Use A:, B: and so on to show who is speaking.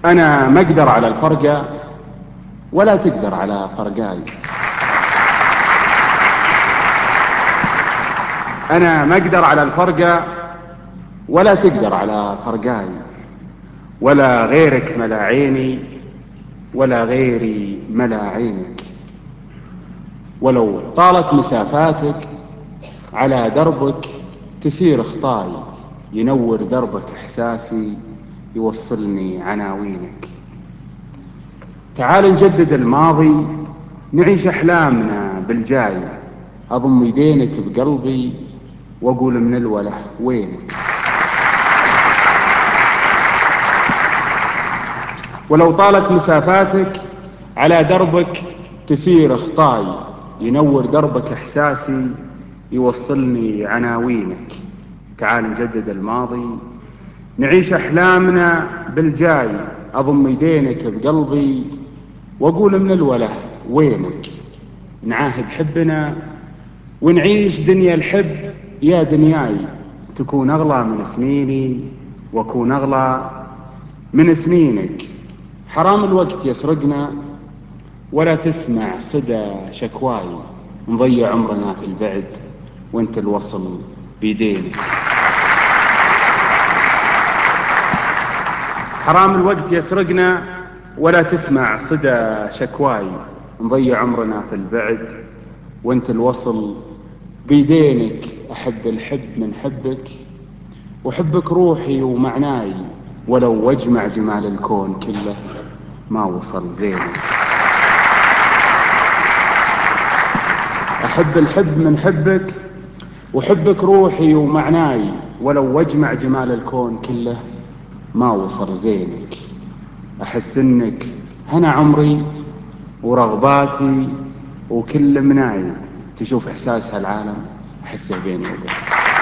A: أنا ما أقدر على الفرقة ولا تقدر على فرقاي. أنا ما أقدر على الفرقة ولا تقدر على فرقاي، ولا غيرك ملا عيني ولا غيري ملا عينك. ولو طالت مسافاتك على دربك تسير خطاي، ينور دربك إحساسي يوصلني عناوينك. تعال نجدد الماضي نعيش أحلامنا بالجاي، أضم يدينك بقلبي وأقول من الوله وينك. ولو طالت مسافاتك على دربك تسير خطاي، ينور دربك إحساسي يوصلني عناوينك. تعال نجدد الماضي نعيش أحلامنا بالجاي، أضم يدينك بقلبي وأقول من الوله وينك. نعاهد حبنا ونعيش دنيا الحب يا دنياي، تكون أغلى من سنيني وأكون أغلى من سنينك. حرام الوقت يسرقنا ولا تسمع صدى شكواي، نضيع عمرنا في البعد وانت الوصل بيدينك. حرام الوقت يسرقنا ولا تسمع صدى شكواي، نضيع عمرنا في البعد وانت الوصل بيدينك. أحب الحب من حبك وحبك روحي ومعناي، ولو أجمع جمال الكون كله ما وصل زينك. أحب الحب من حبك وحبك روحي ومعناي، ولو أجمع جمال الكون كله ما وصل زينك. أحس إنك هنا عمري ورغباتي وكل مناي، تشوف إحساس هالعالم أحسه بيني وبينك.